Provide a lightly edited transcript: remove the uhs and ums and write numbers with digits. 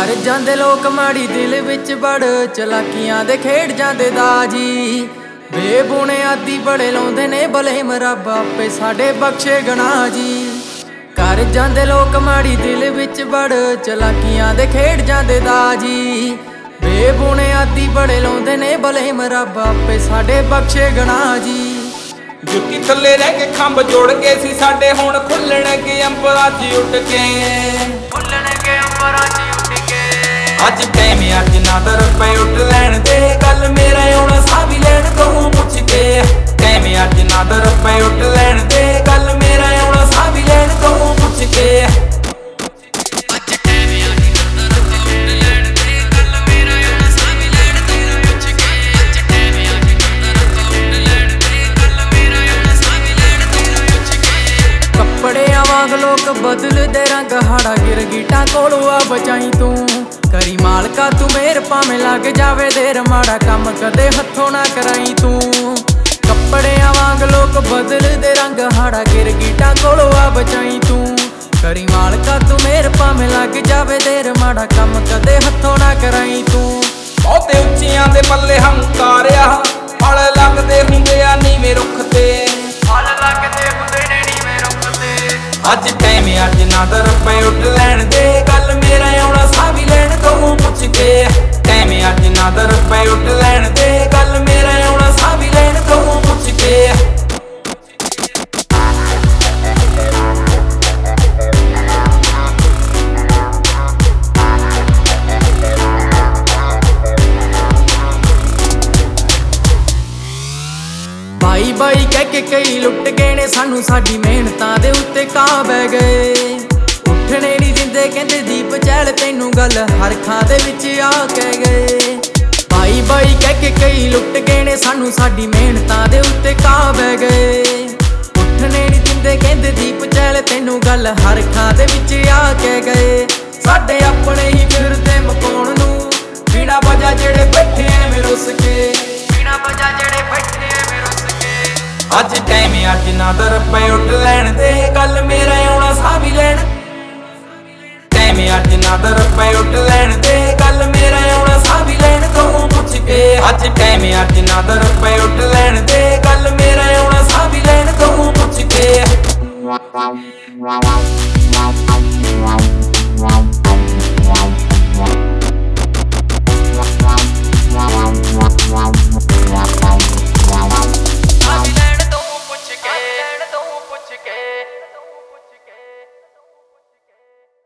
ਕਰ ਜਾਂਦੇ ਲੋਕ ਮਾੜੀ ਦਿਲ ਵਿੱਚ ਬੜ ਚਲਾਕੀਆਂ ਦੇ ਖੇਡ ਜਾਂਦੇ ਦਾਜੀ। ਬੇਬੁਨਿਆਦੀ ਬੜੇ ਲਾਉਂਦੇ ਨੇ ਬਲੇਮ ਰੱਬ ਆਪੇ ਸਾਡੇ ਬਖਸ਼ੇ ਗੁਨਾਹ ਜੀ। ਕਰ ਜਾਂਦੇ ਲੋਕ ਮਾੜੀ ਦਿਲ ਵਿੱਚ ਬੜ ਚਲਾਕੀਆਂ ਦੇ ਖੇਡ ਜਾਂਦੇ ਦਾਜੀ। ਬੇਬੁਨਿਆਦੀ ਬੜੇ ਲਾਉਂਦੇ ਨੇ ਬਲੇਮ ਰੱਬ ਆਪੇ ਸਾਡੇ ਬਖਸ਼ੇ ਗੁਨਾਹ ਜੀ। ਜੁੱਤੀ ਥੱਲੇ ਰਹਿ ਕੇ ਖੰਭ ਜੋੜ ਕੇ ਸੀ ਸਾਡੇ ਹੁਣ ਖੁੱਲਣਗੇ ਅੰਬਰਾਂ 'ਚ ਉੱਡ ਕੇ। ਖੁੱਲਣਗੇ ਅੰਬਰਾਂ 'ਚ ਉੱਡ ਕੇ। ਅੱਜ ਟਾਈਮ ਅੱਜ ਨਾ ਦਰ ਪਏ ਉੱਡ ਲੈਣ ਦੇ ਗੱਲ ਮੇਰਾ ਆਉਣਾ ਸਾਹ ਵੀ ਲੈਣ ਤੋਂ ਪੁੱਛ ਕੇ। ਟਾਈਮ ਅੱਜ ਨਾ ਦਰ ਪਏ ਉੱਡ ਲੈਣ ਦੇ ਗੱਲ ਮੇਰਾ ਆਉਣਾ ਸਾਹ ਵੀ ਲੈਣ ਤੋਂ ਪੁੱਛ ਕੇ। ਕੱਪੜਿਆਂ ਵਾਂਗ ਲੋਕ ਬਦਲਦੇ ਰੰਗ ਹਾੜਾ ਗਿਰ ਗੀਟਾਂ ਕੋਲੋਂ ਆ ਬਚਾਈ ਤੂੰ। ਕਰੀ ਮਾਲਕਾ ਤੂੰ ਮੇਰ ਭਾਵੇਂ ਲੱਗ ਜਾਵੇ ਦੇਰ ਮਾੜਾ ਕੰਮ ਕਦੇ ਹੱਥੋਂ ਨਾ ਕਰਾਈ ਤੂੰ। ਕੱਪੜਿਆਂ ਵਾਂਗ ਲੋਕ ਬਦਲਦੇ ਰੰਗ ਹਾੜਾ ਗਿਰ ਗੀਟਾਂ ਕੋਲੋਂ ਆ ਬਚਾਈ ਤੂੰ। ਕਰੀ ਮਾਲਕਾ ਤੂੰ ਮੇਰ ਭਾਵੇਂ ਲੱਗ ਜਾਵੇ ਦੇਰ ਮਾੜਾ ਕੰਮ ਕਦੇ ਹੱਥੋਂ ਨਾ ਕਰਾਈ ਤੂੰ। ਬਹੁਤੇ ਉੱਚੀਆਂ ਦੇ ਪੱਲੇ ਹੰਕਾਰਿਆ ਫਲ ਲੱਗਦੇ ਹੁੰਦੇ ਆ ਨੀਵੇਂ ਰੁੱਖ ਤੇ। ਫਲ ਲੱਗਦੇ ਹੁੰਦੇ ਨੇ ਨੀਵੇਂ ਰੁੱਖ ਤੇ। ਅੱਜ ਟਾਈਮ ਅੱਜ ਨਾ ਦਰ ਪਏ ਉੱਡ ਲੈਣ ਦੇ ਗੱਲ ਮੇਰਾ ਆਉਣਾ ਸਾਹ ਵੀ ਲੈਣ ਤੋਂ ਪੁੱਛ ਕੇ। ਟਾਈਮ ਅੱਜ ਨਾ ਦਰ ਪਏ ਉੱਡ ਲੈਣ ਦੇ ਗੱਲ ਮੇਰਾ ਆਉਣਾ ਸਾਹ ਵੀ ਲੈਣ ਤੋਂ ਪੁੱਛ ਕੇ। ਬਾਈ ਬਾਈ ਕਹਿ ਕੇ ਕਈ ਲੁੱਟ ਗਏ ਨੇ ਸਾਨੂੰ ਸਾਡੀ ਮਿਹਨਤਾਂ ਦੇ ਉੱਤੇ ਕਾਂ ਬਹਿ ਗਏ। ਉੱਠਣੇ ਨਹੀਂ ਦਿੰਦੇ ਕਹਿੰਦੇ ਦੀਪ ਚਹਿਲ ਤੈਨੂੰ ਗੱਲ ਹਰ ਖਾਂ ਦੇ ਵਿੱਚ ਆ ਕਹਿ ਗਏ। ਬਾਈ ਬਾਈ ਕਹਿ ਕੇ ਕਈ ਲੁੱਟ ਗਏ ਨੇ ਸਾਨੂੰ ਸਾਡੀ ਮਿਹਨਤਾਂ ਦੇ ਉੱਤੇ ਕਾਂ ਬਹਿ ਗਏ। ਉੱਠਣੇ ਨਹੀਂ ਦਿੰਦੇ ਕਹਿੰਦੇ ਦੀਪ ਚਹਿਲ ਤੈਨੂੰ ਗੱਲ ਹਰ ਖਾਂ ਦੇ ਵਿੱਚ ਆ ਕਹਿ ਗਏ। ਸਾਡੇ ਆਪਣੇ ਹੀ ਫਿਰਦੇ ਮਕਾਉਣ ਨੂੰ ਬਿਨਾਂ ਵਜ੍ਹਾ ਜਿਹੜੇ ਬੈਠੇ ਐਵੇਂ ਰੁੱਸ ਕੇ। ਬਿਨਾਂ ਵਜ੍ਹਾ ਜਿਹੜੇ ਬੈਠੇ ਐਵੇਂ ਰੁੱਸ ਕੇ। ਅੱਜ ਟਾਈਮ ਅੱਜ ਨਾ ਦਰ ਪਏ ਉੱਡ ਲੈਣ ਦੇ ਗੱਲ ਮੇਰਾ ਆਉਣਾ ਸਾਹ ਵੀ ਲੈਣ। ਟਾਈਮ ਅੱਜ ਨਾ ਦਰ ਪਏ ਉੱਡ ਲੈਣ ਦੇ ਗੱਲ ਮੇਰਾ ਆਉਣਾ ਸਾਹ ਵੀ ਲੈਣ ਤੋਂ ਪੁੱਛ ਕੇ। ਅੱਜ ਟਾਈਮ ਅੱਜ ਨਾ ਦਰ ਪਏ ਉੱਡ ਲੈਣ ਦੇ ਗੱਲ ਮੇਰਾ ਆਉਣਾ ਸਾਹ ਵੀ ਲੈਣ ਤੋਂ ਪੁੱਛ ਕੇ।